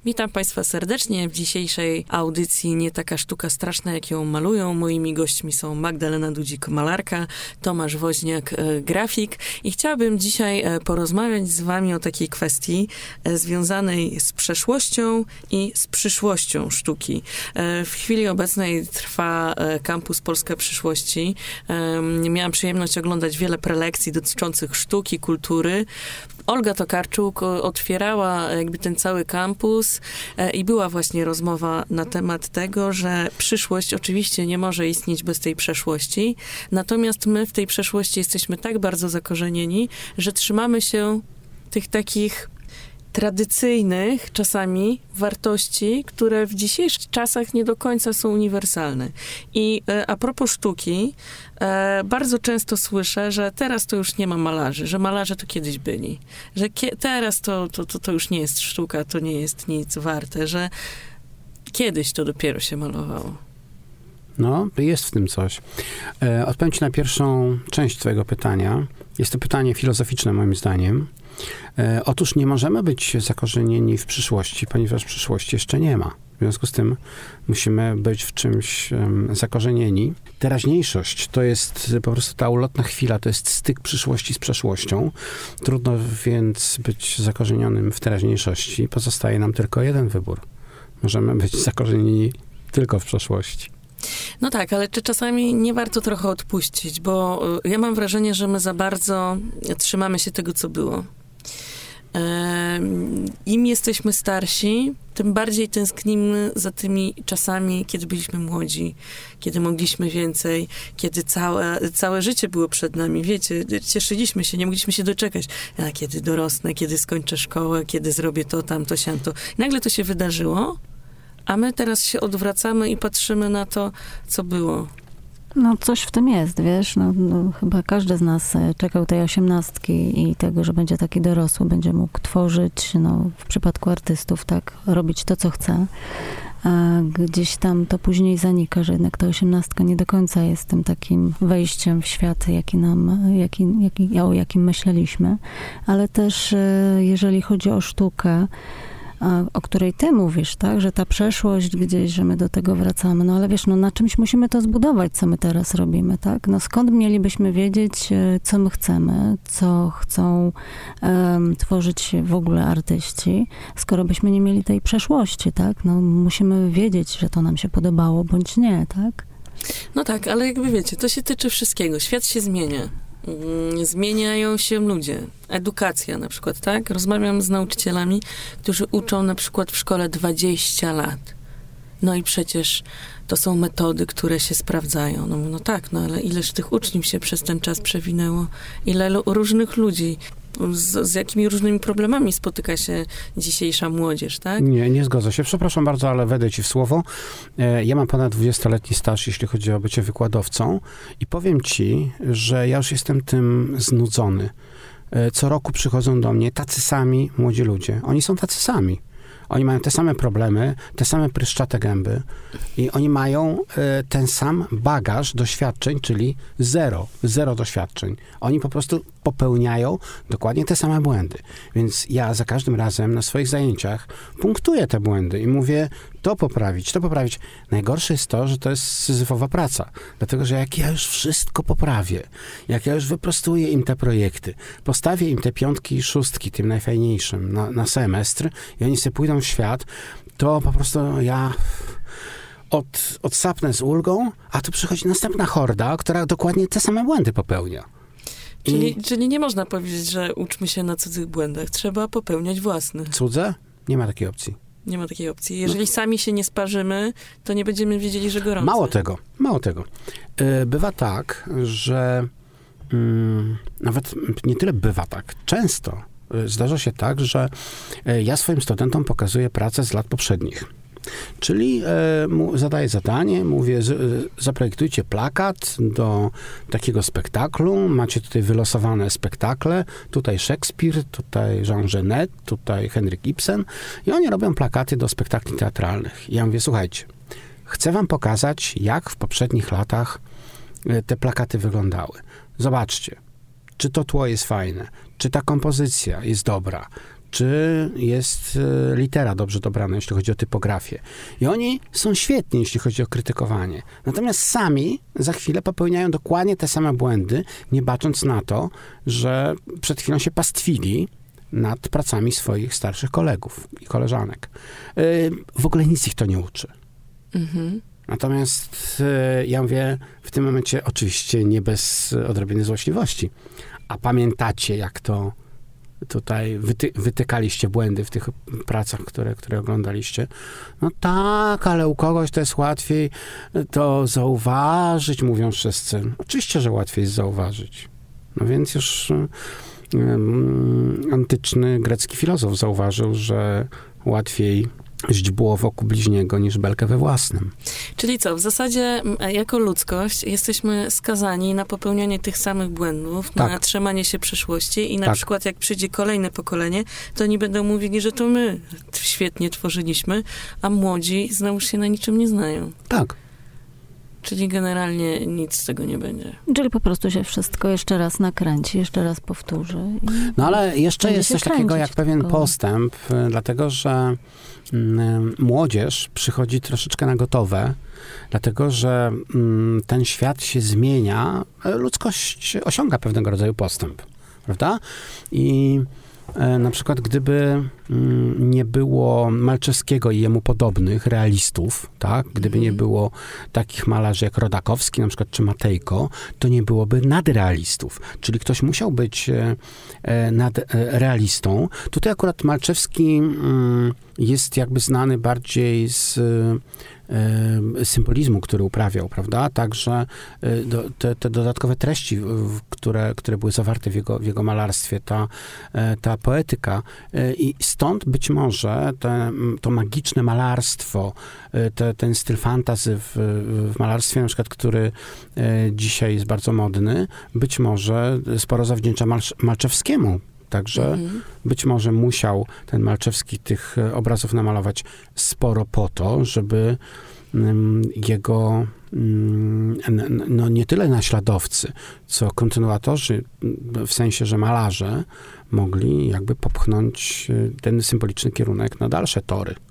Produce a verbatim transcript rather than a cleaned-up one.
Witam Państwa serdecznie w dzisiejszej audycji Nie taka sztuka straszna, jak ją malują. Moimi gośćmi są Magdalena Dudzik, malarka, Tomasz Woźniak, grafik. I chciałabym dzisiaj porozmawiać z Wami o takiej kwestii związanej z przeszłością i z przyszłością sztuki. W chwili obecnej trwa Kampus Polska Przyszłości. Miałam przyjemność oglądać wiele prelekcji dotyczących sztuki, kultury. Olga Tokarczuk otwierała jakby ten cały kampus i była właśnie rozmowa na temat tego, że przyszłość oczywiście nie może istnieć bez tej przeszłości, natomiast my w tej przeszłości jesteśmy tak bardzo zakorzenieni, że trzymamy się tych takich tradycyjnych czasami wartości, które w dzisiejszych czasach nie do końca są uniwersalne. I e, a propos sztuki, e, bardzo często słyszę, że teraz to już nie ma malarzy, że malarze to kiedyś byli, że kie- teraz to, to, to, to już nie jest sztuka, to nie jest nic warte, że kiedyś to dopiero się malowało. No, jest w tym coś. E, odpowiem ci na pierwszą część twojego pytania. Jest to pytanie filozoficzne moim zdaniem. E, otóż nie możemy być zakorzenieni w przyszłości, ponieważ przyszłości jeszcze nie ma. W związku z tym musimy być w czymś um, zakorzenieni. Teraźniejszość to jest po prostu ta ulotna chwila, to jest styk przyszłości z przeszłością. Trudno więc być zakorzenionym w teraźniejszości. Pozostaje nam tylko jeden wybór. Możemy być zakorzenieni tylko w przeszłości. No tak, ale czy czasami nie warto trochę odpuścić, bo ja mam wrażenie, że my za bardzo trzymamy się tego, co było. Im jesteśmy starsi, tym bardziej tęsknimy za tymi czasami, kiedy byliśmy młodzi, kiedy mogliśmy więcej, kiedy całe, całe życie było przed nami. Wiecie, cieszyliśmy się, nie mogliśmy się doczekać. A kiedy dorosnę, kiedy skończę szkołę, kiedy zrobię to, tamto, siamto. I nagle to się wydarzyło, a my teraz się odwracamy i patrzymy na to, co było. No coś w tym jest, wiesz, no, no chyba każdy z nas czekał tej osiemnastki i tego, że będzie taki dorosły, będzie mógł tworzyć, no w przypadku artystów, tak, robić to, co chce. A gdzieś tam to później zanika, że jednak ta osiemnastka nie do końca jest tym takim wejściem w świat, jaki nam, jaki, jaki, o jakim myśleliśmy. Ale też jeżeli chodzi o sztukę, o której ty mówisz, tak, że ta przeszłość gdzieś, że my do tego wracamy, no ale wiesz, no na czymś musimy to zbudować, co my teraz robimy, tak, no skąd mielibyśmy wiedzieć, co my chcemy, co chcą um, tworzyć w ogóle artyści, skoro byśmy nie mieli tej przeszłości, tak, no musimy wiedzieć, że to nam się podobało, bądź nie, tak. No tak, ale jakby wiecie, to się tyczy wszystkiego, świat się zmienia. Zmieniają się ludzie. Edukacja na przykład, tak? Rozmawiam z nauczycielami, którzy uczą na przykład w szkole dwadzieścia lat. No i przecież to są metody, które się sprawdzają. No, no tak, no ale ileż tych uczniów się przez ten czas przewinęło? Ile lu- różnych ludzi, z, z jakimi różnymi problemami spotyka się dzisiejsza młodzież, tak? Nie, nie zgodzę się. Przepraszam bardzo, ale wejdę ci w słowo. Ja mam ponad dwudziestoletni staż, jeśli chodzi o bycie wykładowcą i powiem ci, że ja już jestem tym znudzony. Co roku przychodzą do mnie tacy sami młodzi ludzie. Oni są tacy sami. Oni mają te same problemy, te same pryszczate gęby i oni mają y, ten sam bagaż doświadczeń, czyli zero, zero doświadczeń. Oni po prostu popełniają dokładnie te same błędy. Więc ja za każdym razem na swoich zajęciach punktuję te błędy i mówię, to poprawić, to poprawić. Najgorsze jest to, że to jest syzyfowa praca. Dlatego, że jak ja już wszystko poprawię, jak ja już wyprostuję im te projekty, postawię im te piątki i szóstki, tym najfajniejszym na, na semestr i oni sobie pójdą w świat, to po prostu ja od, odsapnę z ulgą, a tu przychodzi następna horda, która dokładnie te same błędy popełnia. Czyli, I... czyli nie można powiedzieć, że uczmy się na cudzych błędach. Trzeba popełniać własne. Cudze? Nie ma takiej opcji. Nie ma takiej opcji. Jeżeli sami się nie sparzymy, to nie będziemy wiedzieli, że gorąco. Mało tego, mało tego. Bywa tak, że mm, nawet nie tyle bywa tak, często zdarza się tak, że ja swoim studentom pokazuję pracę z lat poprzednich. Czyli e, mu zadaję zadanie, mówię, z, zaprojektujcie plakat do takiego spektaklu, macie tutaj wylosowane spektakle, tutaj Szekspir, tutaj Jean Genet, tutaj Henryk Ibsen i oni robią plakaty do spektakli teatralnych. I ja mówię, słuchajcie, chcę wam pokazać, jak w poprzednich latach te plakaty wyglądały. Zobaczcie, czy to tło jest fajne, czy ta kompozycja jest dobra, czy jest litera dobrze dobrana, jeśli chodzi o typografię. I oni są świetni, jeśli chodzi o krytykowanie. Natomiast sami za chwilę popełniają dokładnie te same błędy, nie bacząc na to, że przed chwilą się pastwili nad pracami swoich starszych kolegów i koleżanek. W ogóle nic ich to nie uczy. Mhm. Natomiast ja mówię w tym momencie oczywiście nie bez odrobiny złośliwości. A pamiętacie, jak to tutaj wyty- wytykaliście błędy w tych pracach, które, które oglądaliście? No tak, ale u kogoś to jest łatwiej to zauważyć, mówią wszyscy. Oczywiście, że łatwiej jest zauważyć. No więc już um, antyczny grecki filozof zauważył, że łatwiej źdźbło w oku bliźniego niż belkę we własnym. Czyli co, w zasadzie jako ludzkość jesteśmy skazani na popełnianie tych samych błędów, tak. na trzymanie się przyszłości i na tak. przykład jak przyjdzie kolejne pokolenie, to oni będą mówili, że to my świetnie tworzyliśmy, a młodzi znowu się na niczym nie znają. Tak. Czyli generalnie nic z tego nie będzie. Czyli po prostu się wszystko jeszcze raz nakręci, jeszcze raz powtórzy. No ale jeszcze jest coś takiego jak pewien tylko postęp, dlatego że mm, młodzież przychodzi troszeczkę na gotowe, dlatego że mm, ten świat się zmienia, ludzkość osiąga pewnego rodzaju postęp, prawda? I na przykład gdyby nie było Malczewskiego i jemu podobnych realistów, tak? Gdyby nie było takich malarzy jak Rodakowski na przykład, czy Matejko, to nie byłoby nadrealistów. Czyli ktoś musiał być nadrealistą. Tutaj akurat Malczewski jest jakby znany bardziej z symbolizmu, który uprawiał, prawda? Także do, te, te dodatkowe treści, które, które były zawarte w jego, w jego malarstwie, ta, ta poetyka i stąd być może te, to magiczne malarstwo, te, ten styl fantasy w, w malarstwie, na przykład, który dzisiaj jest bardzo modny, być może sporo zawdzięcza Malcz, Malczewskiemu. Także mhm. być może musiał ten Malczewski tych obrazów namalować sporo po to, żeby um, jego um, no nie tyle naśladowcy, co kontynuatorzy, w sensie, że malarze mogli jakby popchnąć ten symboliczny kierunek na dalsze tory.